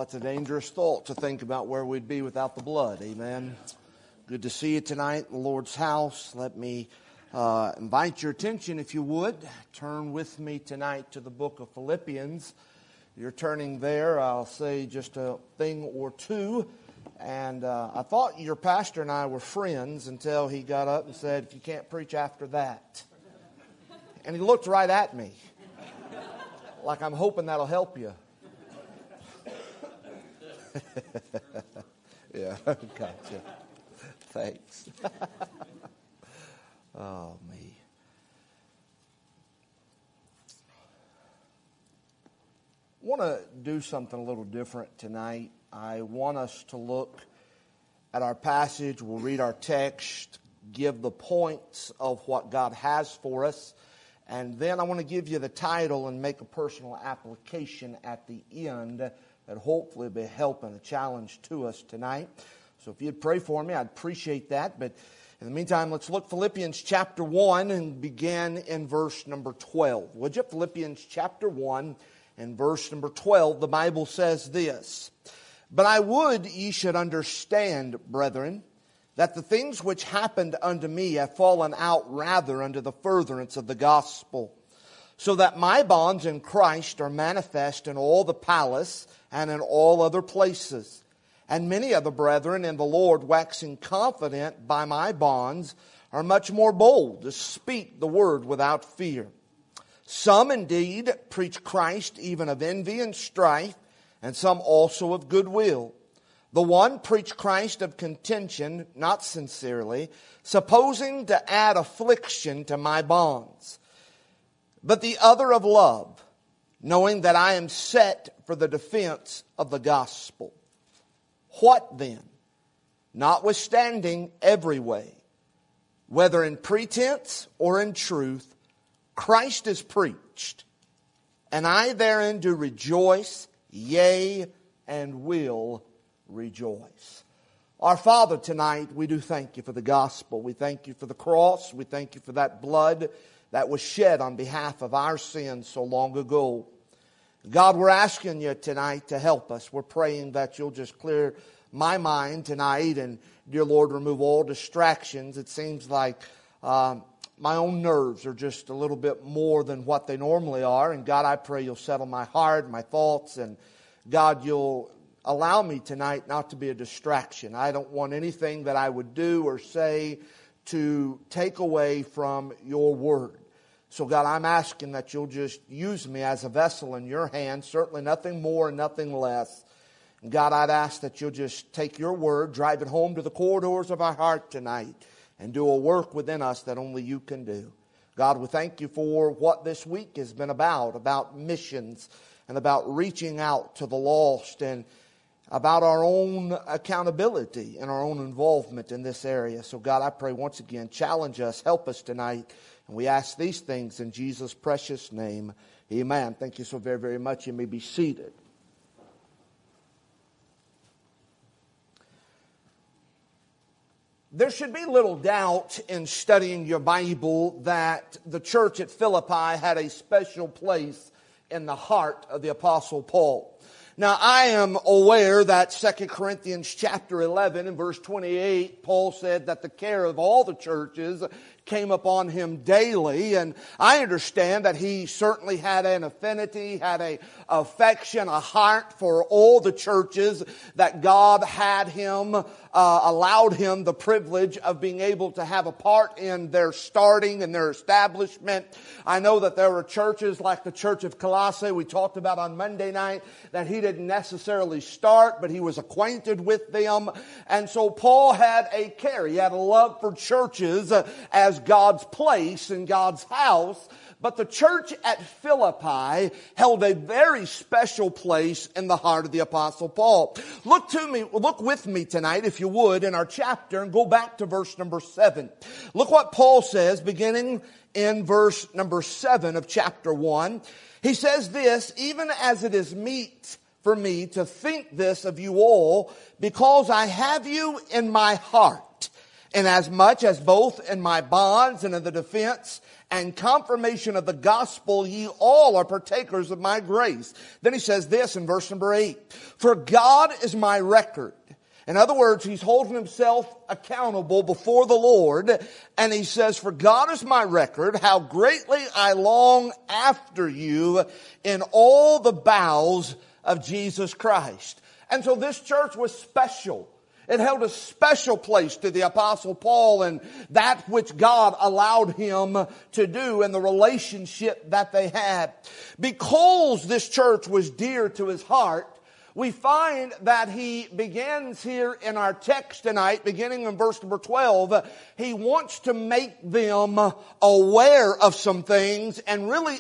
it's a dangerous thought to think about where we'd be without the blood. Amen. Good to see you tonight in the Lord's house. Let me invite your attention, if you would. Turn with me tonight to the book of Philippians. You're turning there. I'll say just a thing or two. And I thought your pastor and I were friends until he got up and said, "If you can't preach after that." And he looked right at me, like I'm hoping that'll help you. Yeah, gotcha. Thanks. Oh, me. I want to do something a little different tonight. I want us to look at our passage. We'll read our text, give the points of what God has for us, and then I want to give you the title and make a personal application at the end that hopefully will be a help and a challenge to us tonight. So if you'd pray for me, I'd appreciate that. But in the meantime, let's look Philippians chapter 1 and begin in verse number 12. Would you? Philippians chapter 1 and verse number 12, the Bible says this: "But I would ye should understand, brethren, that the things which happened unto me have fallen out rather unto the furtherance of the gospel, so that my bonds in Christ are manifest in all the palace and in all other places. And many of the brethren in the Lord, waxing confident by my bonds, are much more bold to speak the word without fear. Some indeed preach Christ even of envy and strife, and some also of goodwill. The one preach Christ of contention, not sincerely, supposing to add affliction to my bonds. But the other of love, knowing that I am set for the defense of the gospel. What then? Notwithstanding every way, whether in pretense or in truth, Christ is preached, and I therein do rejoice, yea, and will rejoice." Our Father, tonight we do thank you for the gospel. We thank you for the cross. We thank you for that blood that was shed on behalf of our sins so long ago. God, we're asking you tonight to help us. We're praying that you'll just clear my mind tonight and, dear Lord, remove all distractions. It seems like my own nerves are just a little bit more than what they normally are. And God, I pray you'll settle my heart, my thoughts, and God, you'll allow me tonight not to be a distraction. I don't want anything that I would do or say to take away from your word. So God, I'm asking that you'll just use me as a vessel in your hands, certainly nothing more and nothing less. And God, I'd ask that you'll just take your word, drive it home to the corridors of our heart tonight, and do a work within us that only you can do. God, we thank you for what this week has been about missions and about reaching out to the lost and about our own accountability and our own involvement in this area. So God, I pray once again, challenge us, help us tonight. And we ask these things in Jesus' precious name. Amen. Thank you so very, very much. You may be seated. There should be little doubt in studying your Bible that the church at Philippi had a special place in the heart of the Apostle Paul. Now, I am aware that 2 Corinthians chapter 11 and verse 28, Paul said that the care of all the churches came upon him daily. And I understand that he certainly had an affinity, had a affection, a heart for all the churches that God had him, allowed him the privilege of being able to have a part in their starting and their establishment. I know that there were churches like the Church of Colossae we talked about on Monday night that he didn't necessarily start, but he was acquainted with them. And so Paul had a care. He had a love for churches as God's place and God's house. But the church at Philippi held a very special place in the heart of the Apostle Paul. Look with me tonight, if you would, in our chapter and go back to verse number 7. Look what Paul says, beginning in verse number 7 of chapter 1. He says this: "Even as it is meet for me to think this of you all, because I have you in my heart, Inasmuch as both in my bonds and in the defense and confirmation of the gospel, ye all are partakers of my grace. Then he says this in verse number 8. For God is my record. In other words, he's holding himself accountable before the Lord. And he says, for God is my record, how greatly I long after you in all the bowels of Jesus Christ. And so this church was special. It held a special place to the Apostle Paul and that which God allowed him to do and the relationship that they had. Because this church was dear to his heart, we find that he begins here in our text tonight, beginning in verse number 12, he wants to make them aware of some things and really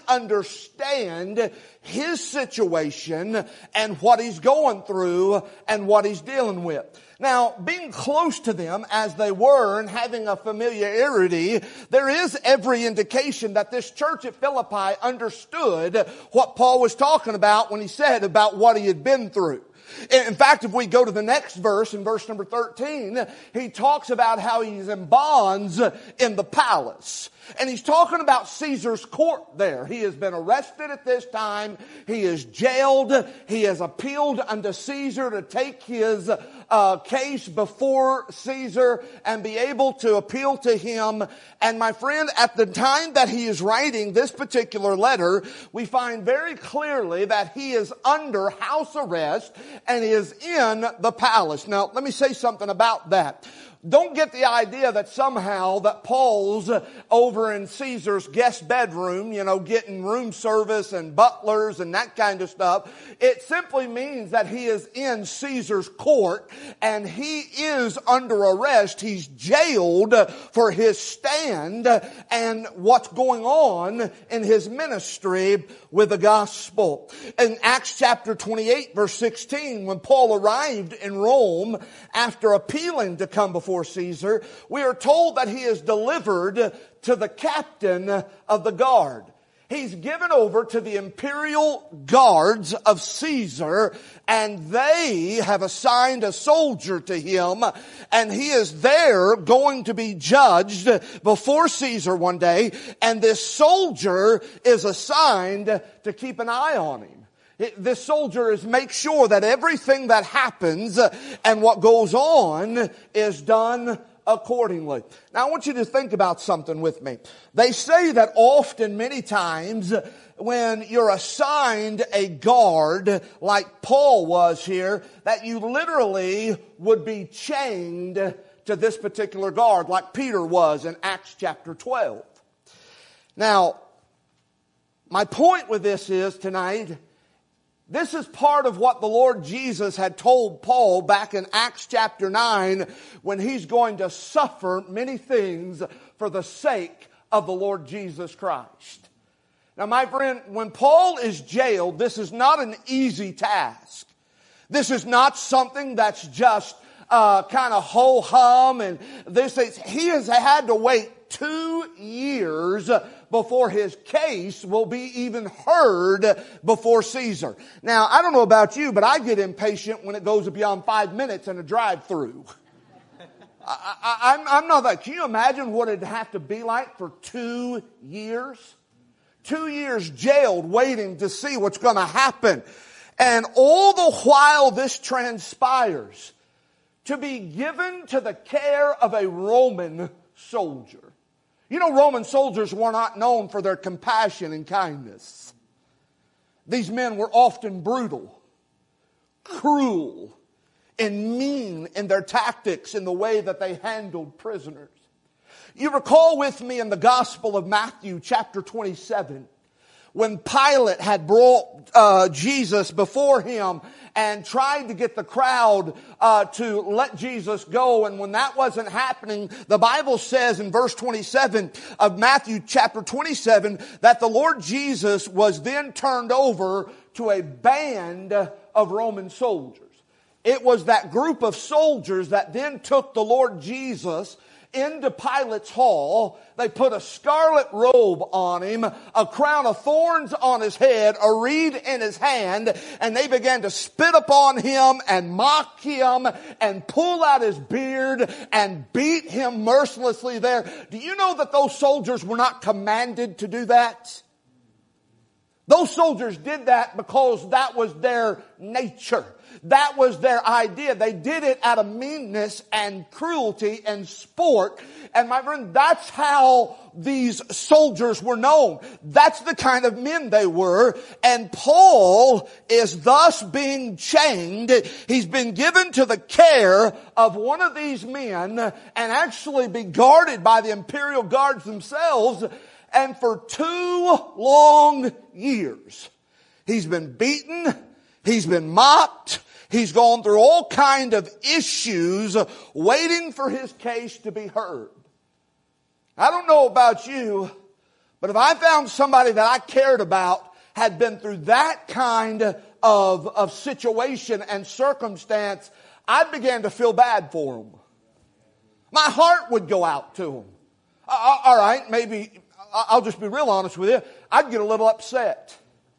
understand his situation and what he's going through and what he's dealing with. Now, being close to them as they were and having a familiarity, there is every indication that this church at Philippi understood what Paul was talking about when he said about what he had been through. In fact, if we go to the next verse, in verse number 13, he talks about how he's in bonds in the palace. And he's talking about Caesar's court there. He has been arrested at this time. He is jailed. He has appealed unto Caesar to take his case before Caesar and be able to appeal to him. And my friend, at the time that he is writing this particular letter, we find very clearly that he is under house arrest and is in the palace. Now, let me say something about that. Don't get the idea that somehow that Paul's over in Caesar's guest bedroom, getting room service and butlers and that kind of stuff. It simply means that he is in Caesar's court and he is under arrest. He's jailed for his stand and what's going on in his ministry with the gospel. In Acts chapter 28 verse 16, when Paul arrived in Rome after appealing to come before Caesar, we are told that he is delivered to the captain of the guard. He's given over to the imperial guards of Caesar, and they have assigned a soldier to him, and he is there going to be judged before Caesar one day, and this soldier is assigned to keep an eye on him. This soldier is make sure that everything that happens and what goes on is done accordingly. Now I want you to think about something with me. They say that often, many times, when you're assigned a guard like Paul was here, that you literally would be chained to this particular guard like Peter was in Acts chapter 12. Now, my point with this is tonight, this is part of what the Lord Jesus had told Paul back in Acts chapter 9 when he's going to suffer many things for the sake of the Lord Jesus Christ. Now, my friend, when Paul is jailed, this is not an easy task. This is not something that's just kind of ho-hum. And he has had to wait 2 years before his case will be even heard before Caesar. Now, I don't know about you, but I get impatient when it goes beyond 5 minutes in a drive-through. I'm not that. Can you imagine what it'd have to be like for 2 years? 2 years jailed waiting to see what's going to happen. And all the while this transpires, to be given to the care of a Roman soldier. You know, Roman soldiers were not known for their compassion and kindness. These men were often brutal, cruel, and mean in their tactics in the way that they handled prisoners. You recall with me in the Gospel of Matthew chapter 27, when Pilate had brought Jesus before him and tried to get the crowd to let Jesus go. And when that wasn't happening, the Bible says in verse 27 of Matthew chapter 27 that the Lord Jesus was then turned over to a band of Roman soldiers. It was that group of soldiers that then took the Lord Jesus into Pilate's hall. They put a scarlet robe on him, a crown of thorns on his head, a reed in his hand, and they began to spit upon him and mock him and pull out his beard and beat him mercilessly there. Do you know that those soldiers were not commanded to do that? Those soldiers did that because that was their nature. That was their idea. They did it out of meanness and cruelty and sport. And my friend, that's how these soldiers were known. That's the kind of men they were. And Paul is thus being chained. He's been given to the care of one of these men and actually be guarded by the imperial guards themselves. And for 2 long years, he's been beaten. He's been mocked. He's gone through all kind of issues waiting for his case to be heard. I don't know about you, but if I found somebody that I cared about had been through that kind of situation and circumstance, I'd begin to feel bad for them. My heart would go out to them. All right, maybe I'll just be real honest with you. I'd get a little upset.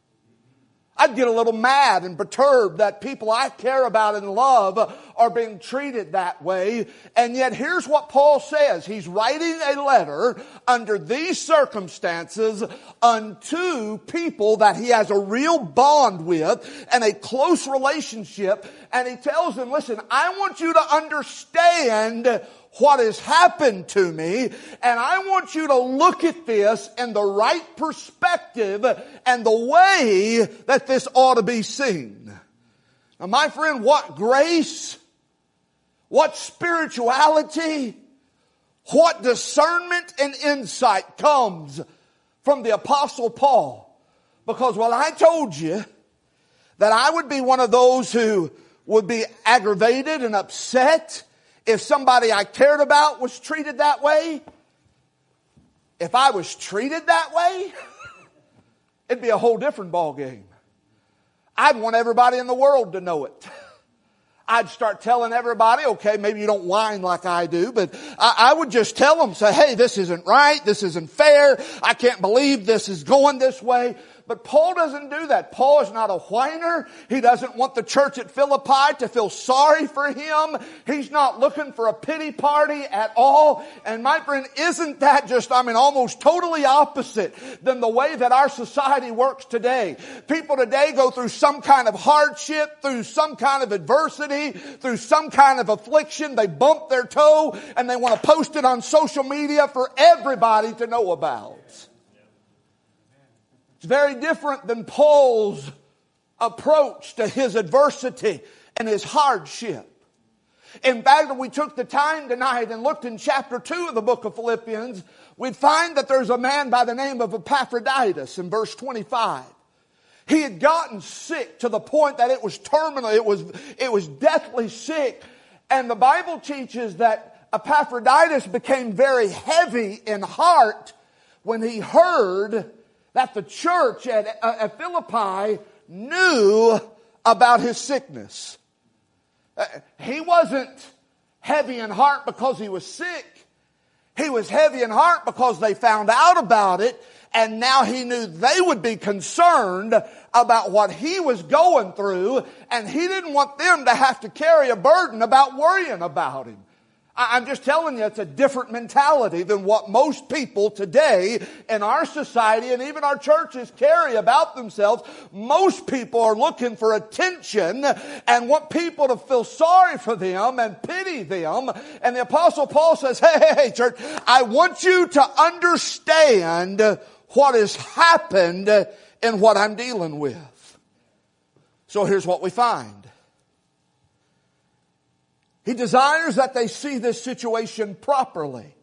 I'd get a little mad and perturbed that people I care about and love are being treated that way. And yet here's what Paul says. He's writing a letter under these circumstances unto people that he has a real bond with and a close relationship. And he tells them, listen, I want you to understand what has happened to me, and I want you to look at this in the right perspective and the way that this ought to be seen. Now, my friend, what grace, what spirituality, what discernment and insight comes from the Apostle Paul. Because, well, I told you that I would be one of those who would be aggravated and upset if somebody I cared about was treated that way. If I was treated that way, it'd be a whole different ball game. I'd want everybody in the world to know it. I'd start telling everybody, okay, maybe you don't whine like I do, but I would just tell them, say, hey, this isn't right, this isn't fair, I can't believe this is going this way. But Paul doesn't do that. Paul is not a whiner. He doesn't want the church at Philippi to feel sorry for him. He's not looking for a pity party at all. And my friend, isn't that just, almost totally opposite than the way that our society works today? People today go through some kind of hardship, through some kind of adversity, through some kind of affliction. They bump their toe and they want to post it on social media for everybody to know about. It's very different than Paul's approach to his adversity and his hardship. In fact, if we took the time tonight and looked in chapter 2 of the book of Philippians, we'd find that there's a man by the name of Epaphroditus in verse 25. He had gotten sick to the point that it was terminal. It was deathly sick. And the Bible teaches that Epaphroditus became very heavy in heart when he heard that the church at Philippi knew about his sickness. He wasn't heavy in heart because he was sick. He was heavy in heart because they found out about it, and now he knew they would be concerned about what he was going through, and he didn't want them to have to carry a burden about worrying about him. I'm just telling you, it's a different mentality than what most people today in our society and even our churches carry about themselves. Most people are looking for attention and want people to feel sorry for them and pity them. And the Apostle Paul says, hey, church, I want you to understand what has happened and what I'm dealing with. So here's what we find. He desires that they see this situation properly.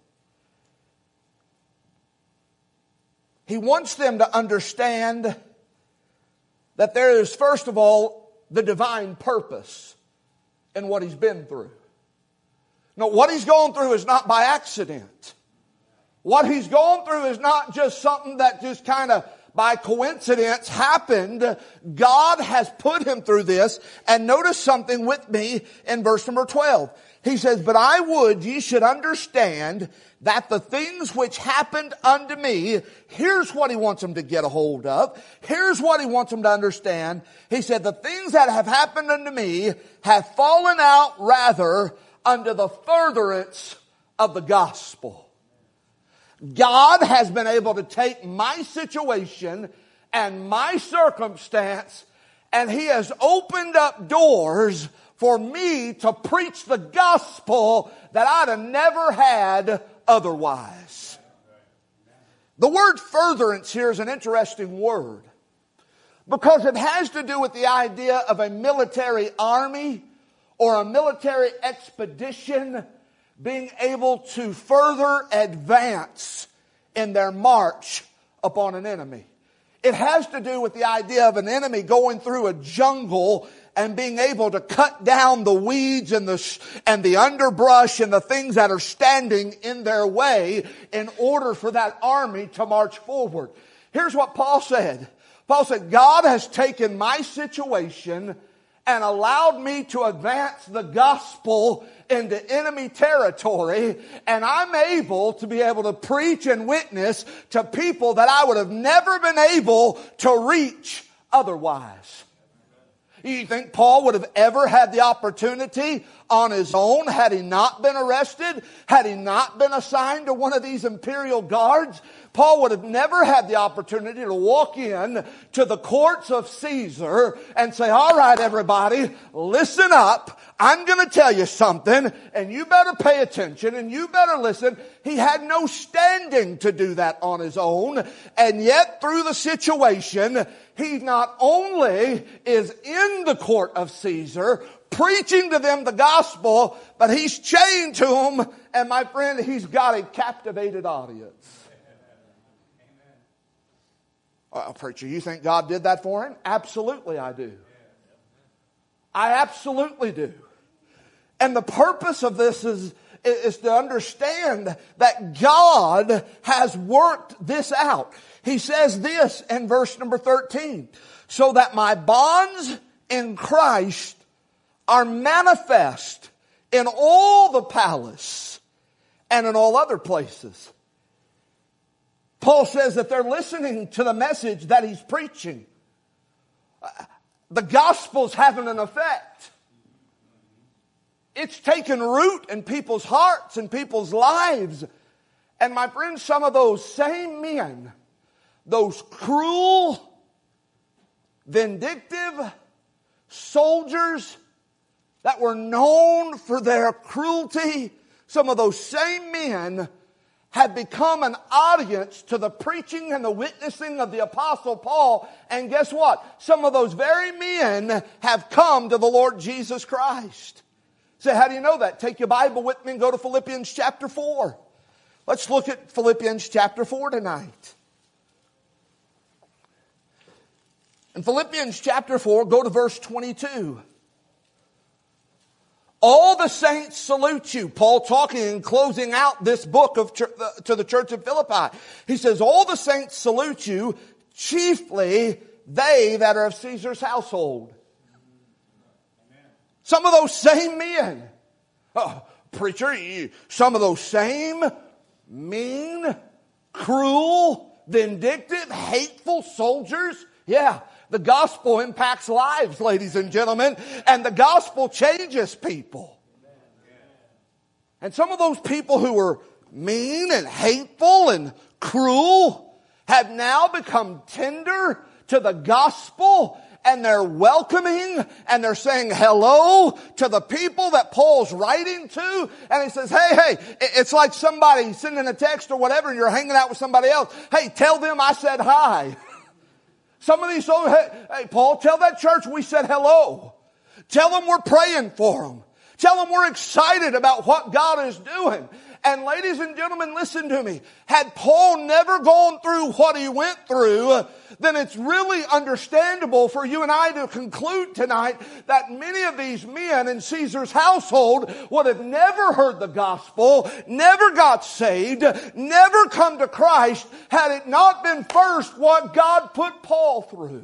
He wants them to understand that there is, first of all, the divine purpose in what he's been through. No, what he's gone through is not by accident. What he's gone through is not just something that just kind of by coincidence happened. God has put him through this. And notice something with me in verse number 12. He says, but I would ye should understand that the things which happened unto me, here's what he wants them to get a hold of. Here's what he wants them to understand. He said, the things that have happened unto me have fallen out rather unto the furtherance of the gospel. God has been able to take my situation and my circumstance, and he has opened up doors for me to preach the gospel that I'd have never had otherwise. The word furtherance here is an interesting word because it has to do with the idea of a military army or a military expedition being able to further advance in their march upon an enemy. It has to do with the idea of an enemy going through a jungle and being able to cut down the weeds and the underbrush and the things that are standing in their way in order for that army to march forward. Here's what Paul said. Paul said, God has taken my situation and allowed me to advance the gospel into enemy territory, and I'm able to be able to preach and witness to people that I would have never been able to reach otherwise. You think Paul would have ever had the opportunity on his own had he not been arrested? Had he not been assigned to one of these imperial guards? Paul would have never had the opportunity to walk in to the courts of Caesar and say, all right, everybody, listen up. I'm going to tell you something, and you better pay attention, and you better listen. He had no standing to do that on his own, and yet through the situation, he not only is in the court of Caesar, preaching to them the gospel, but he's chained to them, and my friend, he's got a captivated audience. Preacher, you think God did that for him? Absolutely I do. I absolutely do. And the purpose of this is to understand that God has worked this out. He says this in verse number 13. So that my bonds in Christ are manifest in all the palace and in all other places. Paul says that they're listening to the message that he's preaching. The gospel's having an effect. It's taken root in people's hearts and people's lives. And my friends, some of those same men, those cruel, vindictive soldiers that were known for their cruelty, some of those same men had become an audience to the preaching and the witnessing of the Apostle Paul. And guess what? Some of those very men have come to the Lord Jesus Christ. Say, how do you know that? Take your Bible with me and go to Philippians chapter 4. Let's look at Philippians chapter 4 tonight. In Philippians chapter 4, go to verse 22. All the saints salute you. Paul talking and closing out this book to the church of Philippi. He says, all the saints salute you, chiefly they that are of Caesar's household. Some of those same men. Preacher, some of those same mean, cruel, vindictive, hateful soldiers. Yeah. The gospel impacts lives, ladies and gentlemen, and the gospel changes people. And some of those people who were mean and hateful and cruel have now become tender to the gospel, and they're welcoming and they're saying hello to the people that Paul's writing to. And he says, hey, it's like somebody sending a text or whatever, and you're hanging out with somebody else. Hey, tell them I said hi. Some of these soldiers, hey, Paul, tell that church we said hello. Tell them we're praying for them. Tell them we're excited about what God is doing. And ladies and gentlemen, listen to me. Had Paul never gone through what he went through, then it's really understandable for you and I to conclude tonight that many of these men in Caesar's household would have never heard the gospel, never got saved, never come to Christ, had it not been first what God put Paul through.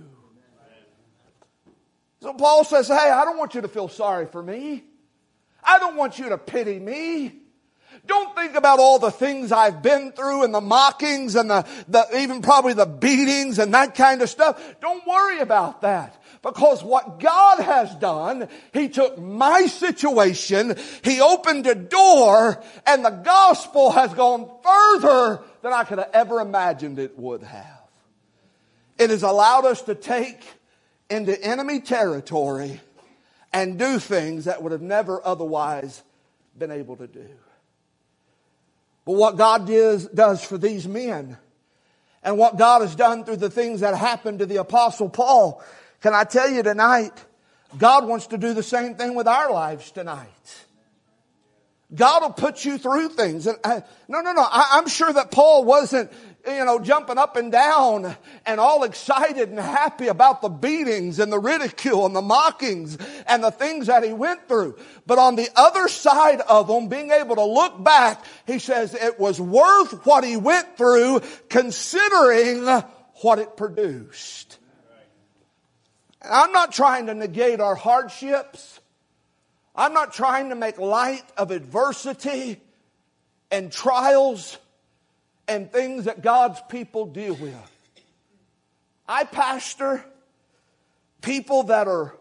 So Paul says, hey, I don't want you to feel sorry for me. I don't want you to pity me. Don't think about all the things I've been through and the mockings and the even probably the beatings and that kind of stuff. Don't worry about that. Because what God has done, He took my situation, He opened a door, and the gospel has gone further than I could have ever imagined it would have. It has allowed us to take into enemy territory and do things that would have never otherwise been able to do. But what God does for these men, and what God has done through the things that happened to the Apostle Paul, can I tell you tonight, God wants to do the same thing with our lives tonight. God will put you through things. I'm sure that Paul wasn't, jumping up and down and all excited and happy about the beatings and the ridicule and the mockings and the things that he went through. But on the other side of them, being able to look back, he says it was worth what he went through considering what it produced. And I'm not trying to negate our hardships. I'm not trying to make light of adversity and trials and things that God's people deal with. I pastor people that are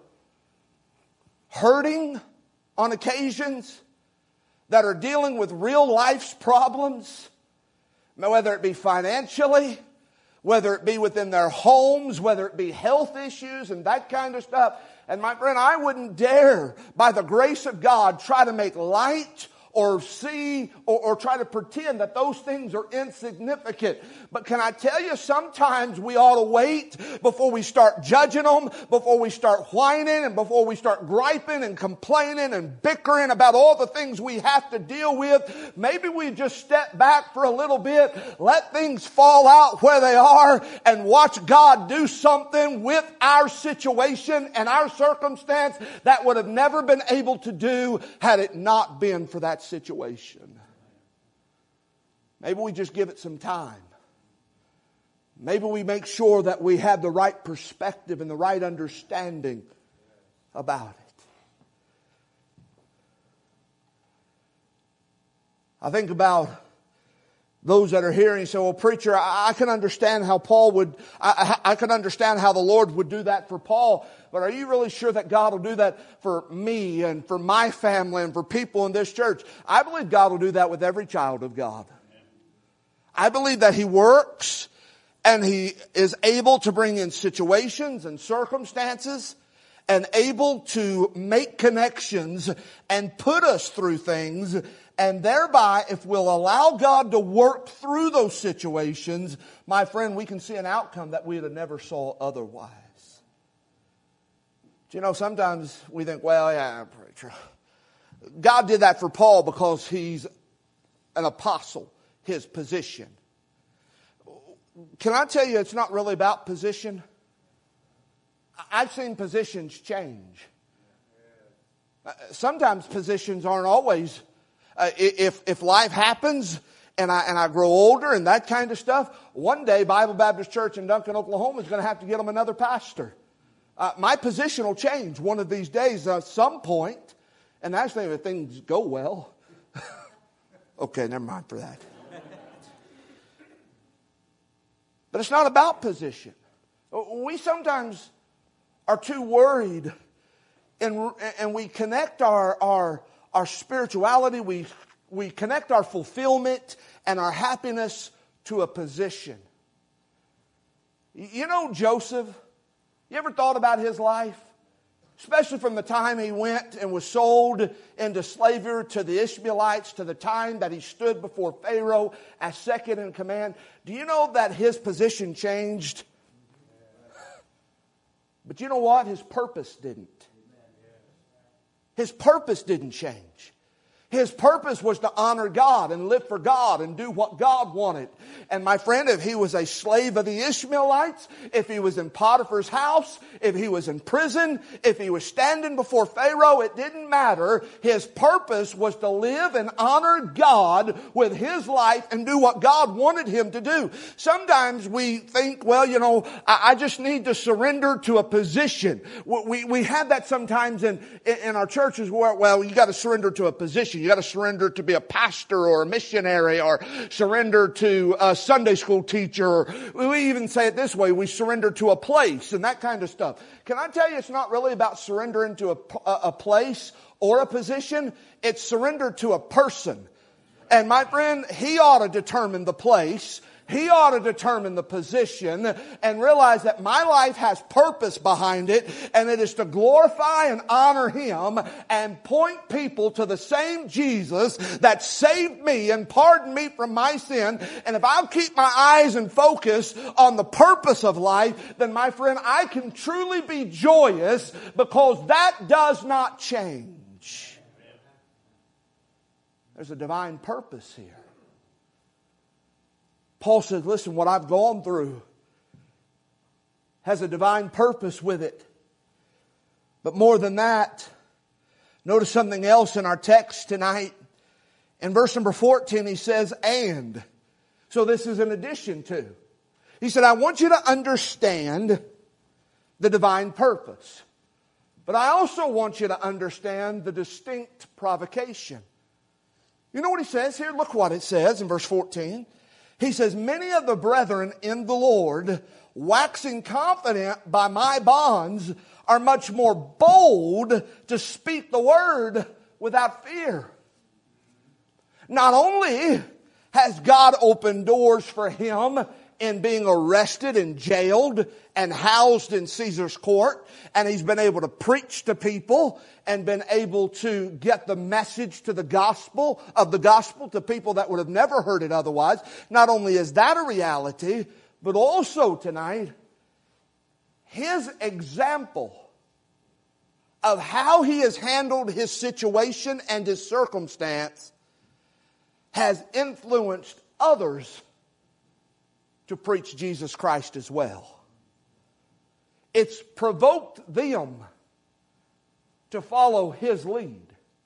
hurting on occasions, that are dealing with real life's problems, whether it be financially, whether it be within their homes, whether it be health issues and that kind of stuff. And my friend, I wouldn't dare, by the grace of God, try to make light or see or try to pretend that those things are insignificant. But can I tell you, sometimes we ought to wait before we start judging them, before we start whining, and before we start griping and complaining and bickering about all the things we have to deal with. Maybe we just step back for a little bit, let things fall out where they are, and watch God do something with our situation and our circumstance that would have never been able to do had it not been for that situation. Maybe we just give it some time. Maybe we make sure that we have the right perspective and the right understanding about it. I think about those that are here and you say, well, preacher, I can understand how Paul would, I can understand how the Lord would do that for Paul, but are you really sure that God will do that for me and for my family and for people in this church? I believe God will do that with every child of God. I believe that He works and He is able to bring in situations and circumstances and able to make connections and put us through things. And thereby, if we'll allow God to work through those situations, my friend, we can see an outcome that we would have never saw otherwise. You know, sometimes we think, well, yeah, preacher. God did that for Paul because he's an apostle, his position. Can I tell you it's not really about position? I've seen positions change. Sometimes positions aren't always... If life happens and I grow older and that kind of stuff, one day Bible Baptist Church in Duncan, Oklahoma is going to have to get them another pastor. My position will change one of these days at some point, and actually if things go well. Okay, never mind for that. But it's not about position. We sometimes are too worried and we connect our spirituality, we connect our fulfillment and our happiness to a position. You know Joseph? You ever thought about his life? Especially from the time he went and was sold into slavery to the Ishmaelites to the time that he stood before Pharaoh as second in command. Do you know that his position changed? But you know what? His purpose didn't. His purpose didn't change. His purpose was to honor God and live for God and do what God wanted. And my friend, if he was a slave of the Ishmaelites, if he was in Potiphar's house, if he was in prison, if he was standing before Pharaoh, it didn't matter. His purpose was to live and honor God with his life and do what God wanted him to do. Sometimes we think, well, I just need to surrender to a position. We have that sometimes in our churches where, well, you got to surrender to a position. You got to surrender to be a pastor or a missionary or surrender to a Sunday school teacher. We even say it this way, we surrender to a place and that kind of stuff. Can I tell you, it's not really about surrendering to a place or a position. It's surrender to a person. And my friend, he ought to determine the place. He ought to determine the position and realize that my life has purpose behind it, and it is to glorify and honor Him and point people to the same Jesus that saved me and pardoned me from my sin. And if I'll keep my eyes and focus on the purpose of life, then my friend, I can truly be joyous because that does not change. There's a divine purpose here. Paul says, listen, what I've gone through has a divine purpose with it. But more than that, notice something else in our text tonight. In verse number 14, he says, and. So this is in addition to. He said, I want you to understand the divine purpose. But I also want you to understand the distinct provocation. You know what he says here? Look what it says in verse 14. He says, many of the brethren in the Lord, waxing confident by my bonds, are much more bold to speak the word without fear. Not only has God opened doors for him in being arrested and jailed and housed in Caesar's court, and he's been able to preach to people and been able to get the message to the gospel to people that would have never heard it otherwise. Not only is that a reality, but also tonight, his example of how he has handled his situation and his circumstance has influenced others to preach Jesus Christ as well. It's provoked them to follow his lead.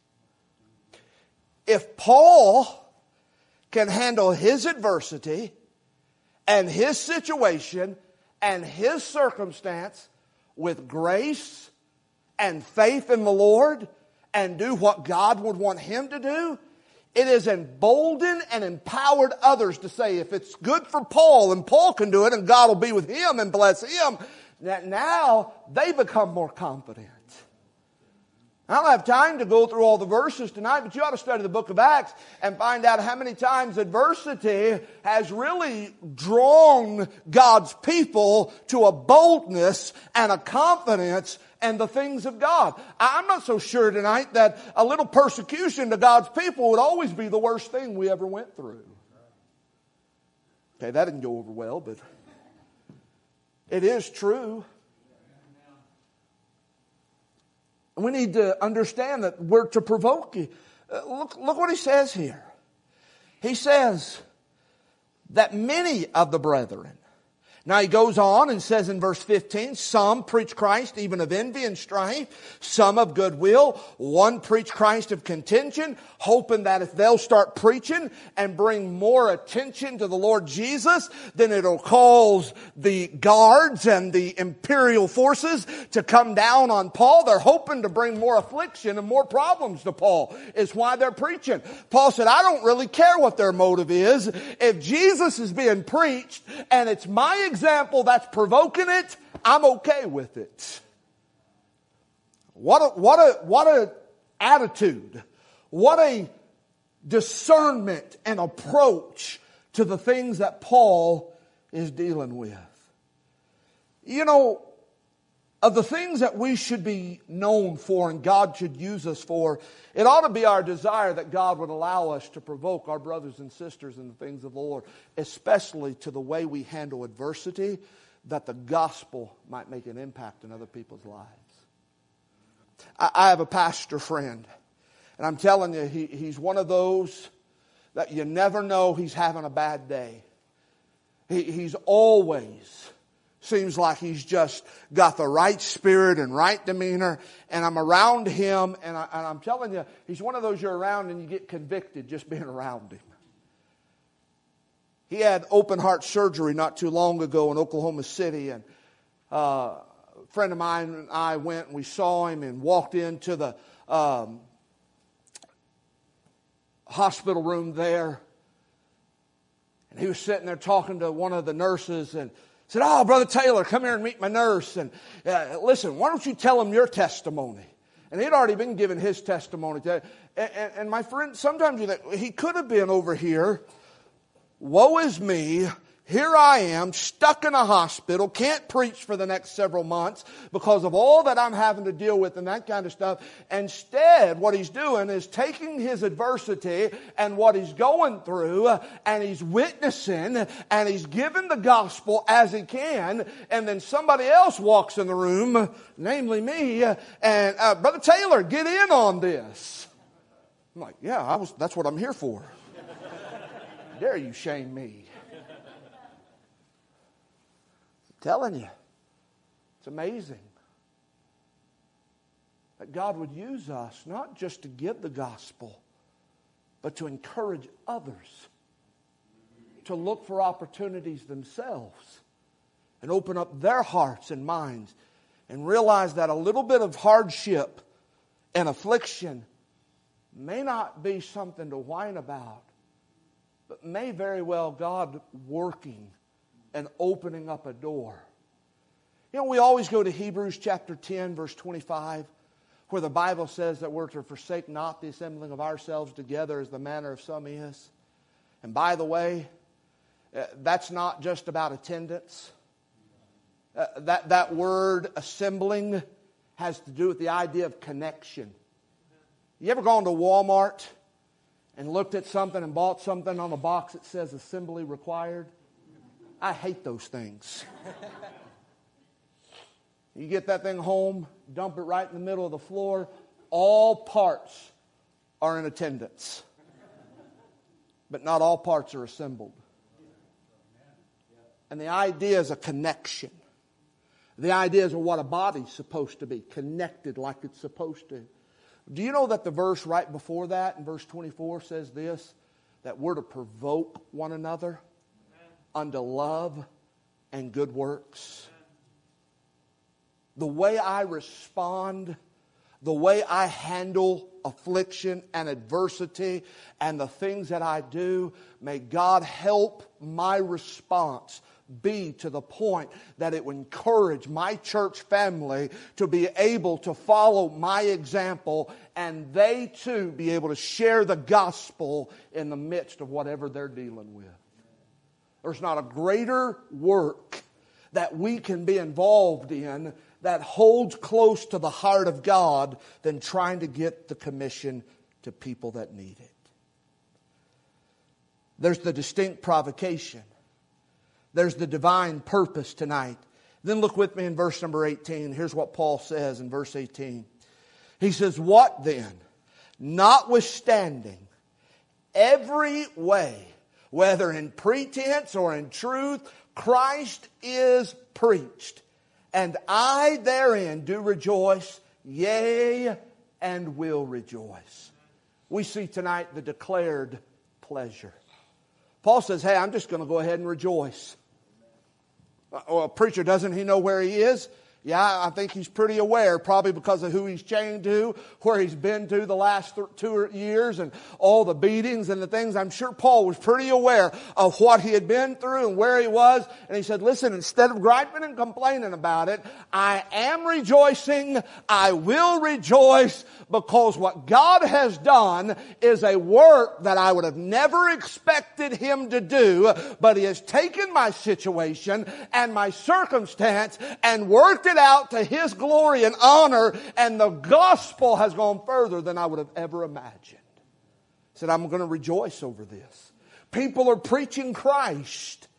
If Paul can handle his adversity and his situation and his circumstance with grace and faith in the Lord and do what God would want him to do, it has emboldened and empowered others to say, if it's good for Paul and Paul can do it and God will be with him and bless him, that now they become more confident. I don't have time to go through all the verses tonight, but you ought to study the book of Acts and find out how many times adversity has really drawn God's people to a boldness and a confidence in the things of God. I'm not so sure tonight that a little persecution to God's people would always be the worst thing we ever went through. Okay, that didn't go over well, but it is true. We need to understand that we're to provoke you. Look what he says here. He says that many of the brethren. Now he goes on and says in verse 15, some preach Christ even of envy and strife, some of goodwill, one preach Christ of contention, hoping that if they'll start preaching and bring more attention to the Lord Jesus, then it'll cause the guards and the imperial forces to come down on Paul. They're hoping to bring more affliction and more problems to Paul, is why they're preaching. Paul said, I don't really care what their motive is. If Jesus is being preached and it's my example that's provoking it, I'm okay with it. What a attitude. What a discernment and approach to the things that Paul is dealing with. You know, of the things that we should be known for and God should use us for, it ought to be our desire that God would allow us to provoke our brothers and sisters in the things of the Lord, especially to the way we handle adversity, that the gospel might make an impact in other people's lives. I have a pastor friend, And I'm telling you, he's one of those that you never know he's having a bad day. He's always seems like he's just got the right spirit and right demeanor. And I'm around him, and I'm telling you, he's one of those you're around and you get convicted just being around him. He had open heart surgery not too long ago in Oklahoma City, and a friend of mine and I went and we saw him and walked into the hospital room there. And he was sitting there talking to one of the nurses and said, "Oh, Brother Taylor, come here and meet my nurse. And listen, why don't you tell him your testimony?" And he'd already been given his testimony. And my friend, sometimes you think, he could have been over here. Woe is me. Here I am, stuck in a hospital, can't preach for the next several months because of all that I'm having to deal with and that kind of stuff. Instead, what he's doing is taking his adversity and what he's going through, and he's witnessing, and he's giving the gospel as he can, and then somebody else walks in the room, namely me, and Brother Taylor, get in on this. I'm like, yeah, that's what I'm here for. Dare you shame me? Telling you, it's amazing that God would use us not just to give the gospel, but to encourage others to look for opportunities themselves and open up their hearts and minds and realize that a little bit of hardship and affliction may not be something to whine about, but may very well God working and opening up a door. You know, we always go to Hebrews chapter 10, verse 25, where the Bible says that we're to forsake not the assembling of ourselves together as the manner of some is. And by the way, that's not just about attendance. That word assembling has to do with the idea of connection. You ever gone to Walmart and looked at something and bought something on the box that says assembly required? I hate those things. You get that thing home, dump it right in the middle of the floor. All parts are in attendance. But not all parts are assembled. And the idea is a connection. The idea is what a body's supposed to be, connected like it's supposed to. Do you know that the verse right before that, in verse 24, says this? That we're to provoke one another unto love and good works. The way I respond, the way I handle affliction and adversity and the things that I do, may God help my response be to the point that it would encourage my church family to be able to follow my example, and they too be able to share the gospel in the midst of whatever they're dealing with. There's not a greater work that we can be involved in that holds close to the heart of God than trying to get the commission to people that need it. There's the distinct provocation. There's the divine purpose tonight. Then look with me in verse number 18. Here's what Paul says in verse 18. He says, "What then? Notwithstanding every way, whether in pretense or in truth, Christ is preached. And I therein do rejoice, yea, and will rejoice." We see tonight the declared pleasure. Paul says, hey, I'm just going to go ahead and rejoice. Well, preacher, doesn't he know where he is? Yeah, I think he's pretty aware, probably because of who he's chained to, where he's been to the last 2 years, and all the beatings and the things. I'm sure Paul was pretty aware of what he had been through and where he was. And he said, listen, instead of griping and complaining about it, I am rejoicing. I will rejoice, because what God has done is a work that I would have never expected him to do. But he has taken my situation and my circumstance and worked it out to his glory and honor, and the gospel has gone further than I would have ever imagined. He said, I'm going to rejoice over this. People are preaching Christ.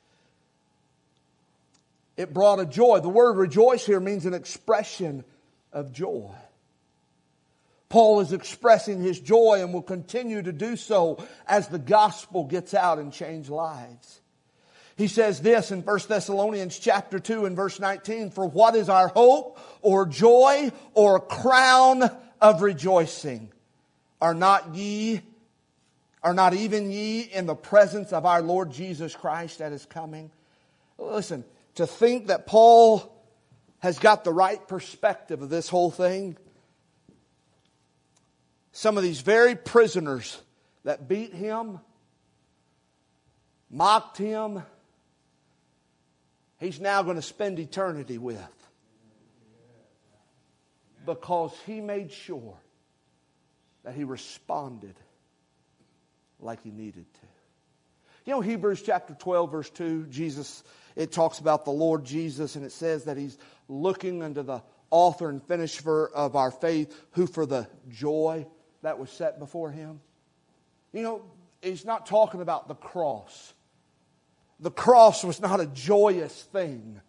It brought a joy. The word rejoice here means an expression of joy. Paul is expressing his joy and will continue to do so as the gospel gets out and changes lives. He says this in 1 Thessalonians chapter 2 and verse 19, "For what is our hope or joy or crown of rejoicing? Are not even ye in the presence of our Lord Jesus Christ at His coming?" Listen, to think that Paul has got the right perspective of this whole thing. Some of these very prisoners that beat him, mocked him, he's now going to spend eternity with. Because he made sure that he responded like he needed to. You know, Hebrews chapter 12 verse 2, it talks about the Lord Jesus, and it says that He's looking unto the author and finisher of our faith, who for the joy that was set before Him. You know, He's not talking about the cross. The cross was not a joyous thing.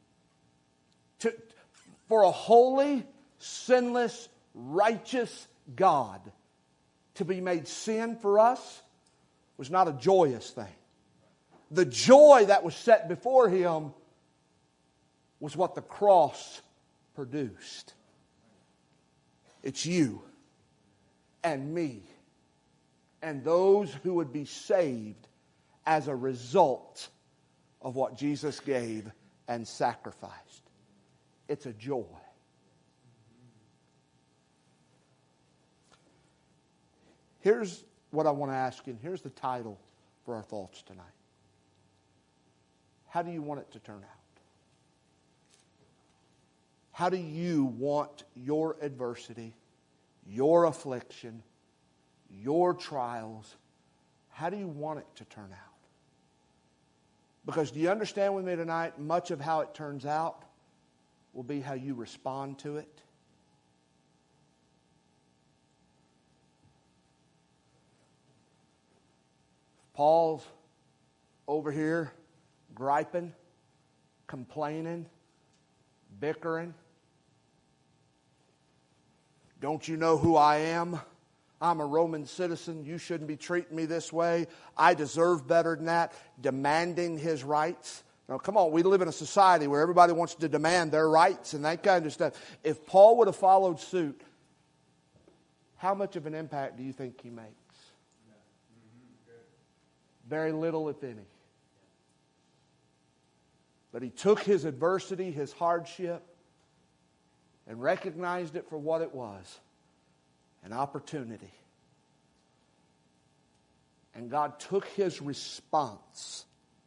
For a holy, sinless, righteous God to be made sin for us was not a joyous thing. The joy that was set before Him was what the cross produced. It's you and me and those who would be saved as a result of what Jesus gave and sacrificed. It's a joy. Here's what I want to ask you, and here's the title for our thoughts tonight. How do you want it to turn out? How do you want your adversity, your affliction, your trials, how do you want it to turn out? Because do you understand with me tonight, much of how it turns out will be how you respond to it. Paul's over here griping, complaining, bickering. Don't you know who I am? I'm a Roman citizen. You shouldn't be treating me this way. I deserve better than that. Demanding his rights. Now, come on, we live in a society where everybody wants to demand their rights and that kind of stuff. If Paul would have followed suit, how much of an impact do you think he makes? Very little, if any. But he took his adversity, his hardship, and recognized it for what it was. An opportunity. And God took his response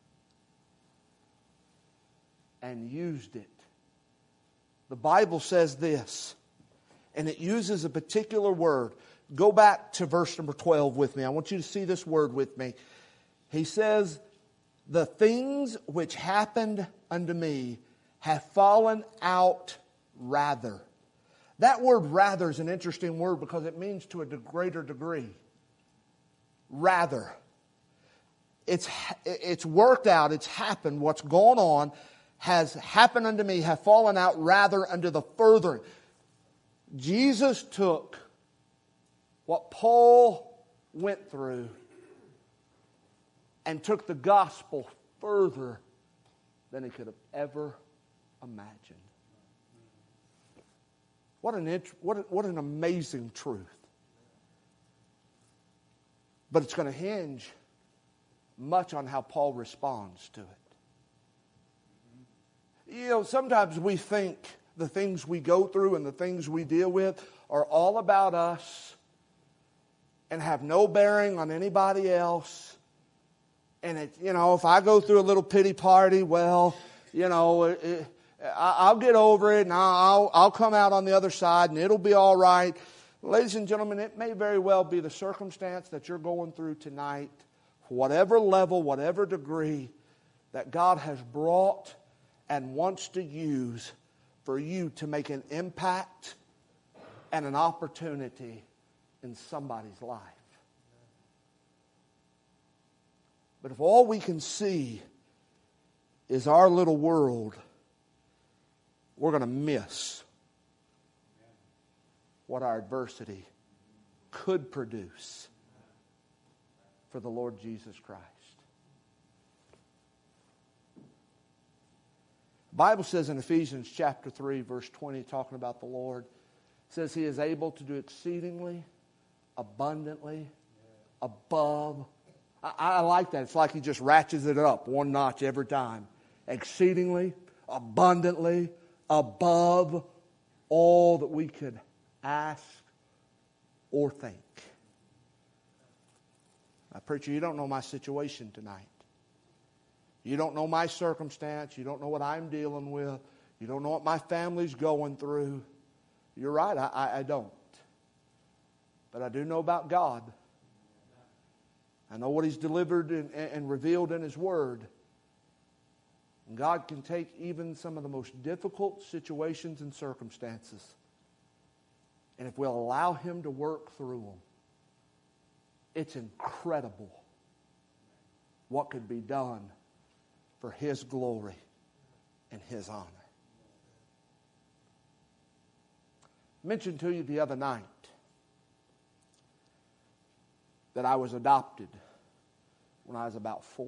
and used it. The Bible says this, and it uses a particular word. Go back to verse number 12 with me. I want you to see this word with me. He says, "The things which happened unto me have fallen out rather." That word rather is an interesting word because it means to a greater degree. Rather. It's worked out, it's happened, what's gone on has happened unto me, have fallen out rather unto the furthering. Jesus took what Paul went through and took the gospel further than he could have ever imagined. What an amazing truth. But it's going to hinge much on how Paul responds to it. You know, sometimes we think the things we go through and the things we deal with are all about us and have no bearing on anybody else. And if I go through a little pity party, well, I'll get over it and I'll come out on the other side and it'll be all right. Ladies and gentlemen, it may very well be the circumstance that you're going through tonight, whatever level, whatever degree, that God has brought and wants to use for you to make an impact and an opportunity in somebody's life. But if all we can see is our little world, we're going to miss what our adversity could produce for the Lord Jesus Christ. The Bible says in Ephesians chapter 3, verse 20, talking about the Lord, it says He is able to do exceedingly, abundantly, above. I like that. It's like He just ratchets it up one notch every time. Exceedingly, abundantly, above all that we could ask or think. Now, preacher, you don't know my situation tonight. You don't know my circumstance. You don't know what I'm dealing with. You don't know what my family's going through. You're right, I don't. But I do know about God. I know what He's delivered and revealed in His Word. And God can take even some of the most difficult situations and circumstances, and if we'll allow Him to work through them, it's incredible what could be done for His glory and His honor. I mentioned to you the other night that I was adopted when I was about 4.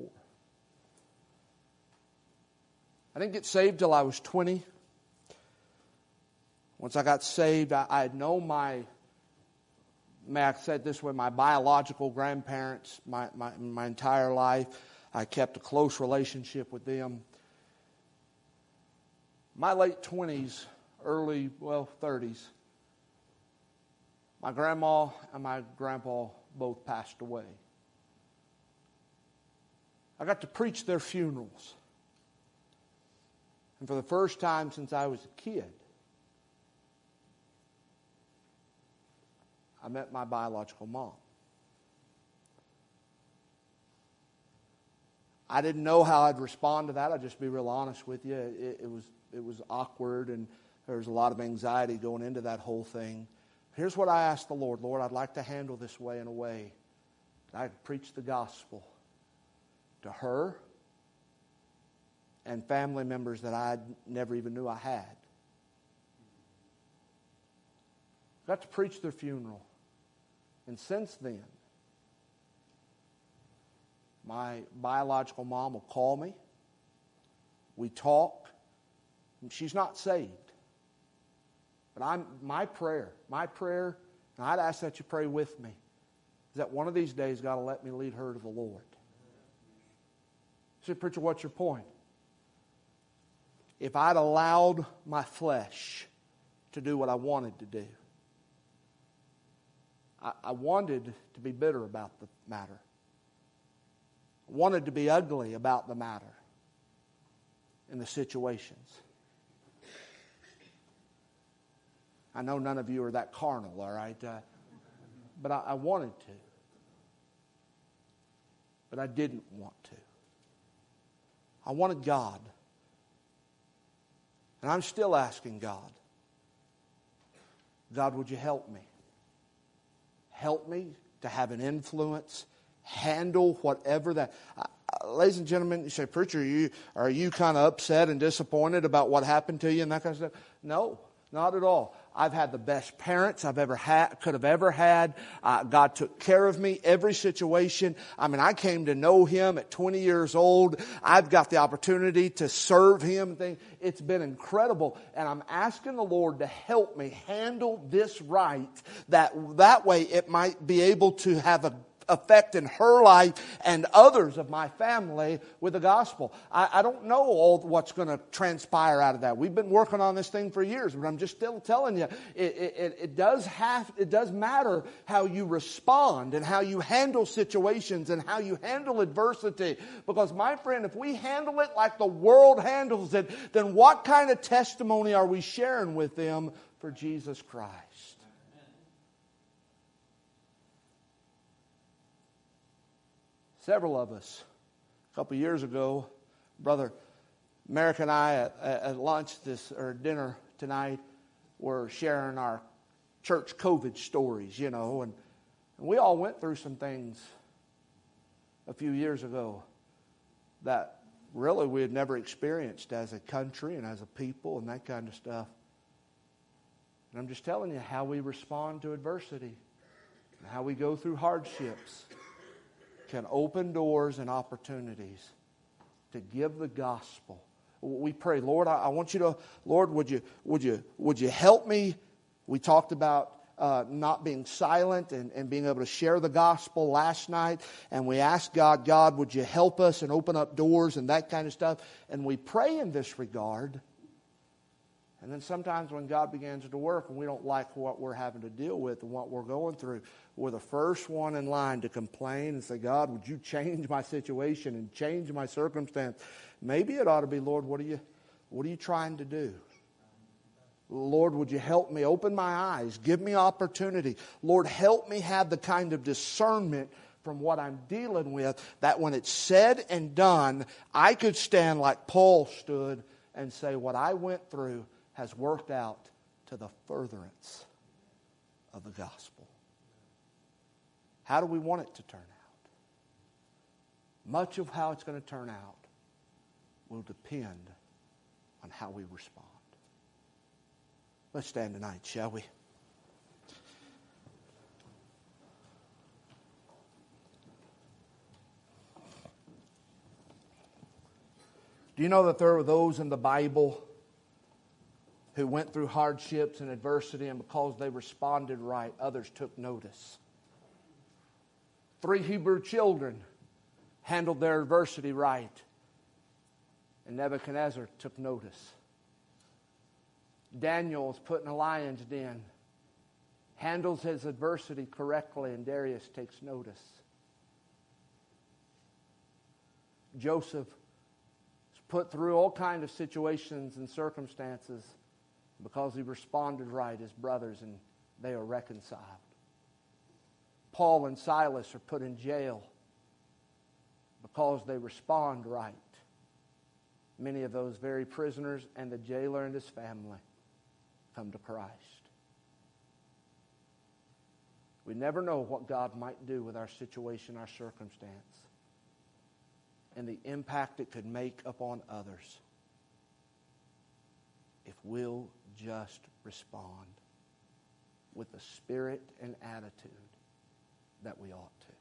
I didn't get saved till I was 20. Once I got saved, I had known may I say it this way, my biological grandparents my entire life. I kept a close relationship with them. My late 20s, early, 30s, my grandma and my grandpa both passed away. I got to preach their funerals. And for the first time since I was a kid, I met my biological mom. I didn't know how I'd respond to that. I'll just be real honest with you. It was awkward, and there was a lot of anxiety going into that whole thing. Here's what I asked the Lord. Lord, I'd like to handle this in a way that I could preach the gospel to her and family members that I never even knew I had. Got to preach their funeral. And since then, my biological mom will call me. We talk. She's not saved. But my prayer, and I'd ask that you pray with me, is that one of these days God will let me lead her to the Lord. You say, preacher, what's your point? If I'd allowed my flesh to do what I wanted to do, I wanted to be bitter about the matter. I wanted to be ugly about the matter in the situations. I know none of you are that carnal, all right? But I wanted to. But I didn't want to. I wanted God. And I'm still asking God, God, would you help me? Help me to have an influence, handle whatever that. Ladies and gentlemen, you say, preacher, are you kind of upset and disappointed about what happened to you and that kind of stuff? No, not at all. I've had the best parents I've ever had, could have ever had. God took care of me every situation. I mean, I came to know Him at 20 years old. I've got the opportunity to serve Him. It's been incredible. And I'm asking the Lord to help me handle this right. That way it might be able to have a effect in her life and others of my family with the gospel. I don't know all what's going to transpire out of that. We've been working on this thing for years, but I'm just still telling you, it does matter how you respond and how you handle situations and how you handle adversity. Because my friend, if we handle it like the world handles it, then what kind of testimony are we sharing with them for Jesus Christ? Several of us, a couple years ago, Brother Merrick and I at lunch or dinner tonight were sharing our church COVID stories, and we all went through some things a few years ago that really we had never experienced as a country and as a people and that kind of stuff. And I'm just telling you, how we respond to adversity and how we go through hardships can open doors and opportunities to give the gospel. We pray, Lord, I want you to, Lord, would you help me? We talked about not being silent and being able to share the gospel last night. And we asked God, God, would you help us and open up doors and that kind of stuff? And we pray in this regard. And then sometimes when God begins to work and we don't like what we're having to deal with and what we're going through, we're the first one in line to complain and say, God, would you change my situation and change my circumstance? Maybe it ought to be, Lord, what are you trying to do? Lord, would you help me? Open my eyes. Give me opportunity. Lord, help me have the kind of discernment from what I'm dealing with that when it's said and done, I could stand like Paul stood and say what I went through has worked out to the furtherance of the gospel. How do we want it to turn out? Much of how it's going to turn out will depend on how we respond. Let's stand tonight, shall we? Do you know that there were those in the Bible who went through hardships and adversity, and because they responded right, others took notice? 3 Hebrew children handled their adversity right, and Nebuchadnezzar took notice. Daniel is put in a lion's den, handles his adversity correctly, and Darius takes notice. Joseph is put through all kinds of situations and circumstances. Because he responded right, his brothers, and they are reconciled. Paul and Silas are put in jail because they respond right. Many of those very prisoners and the jailer and his family come to Christ. We never know what God might do with our situation, our circumstance, and the impact it could make upon others if we'll just respond with the spirit and attitude that we ought to.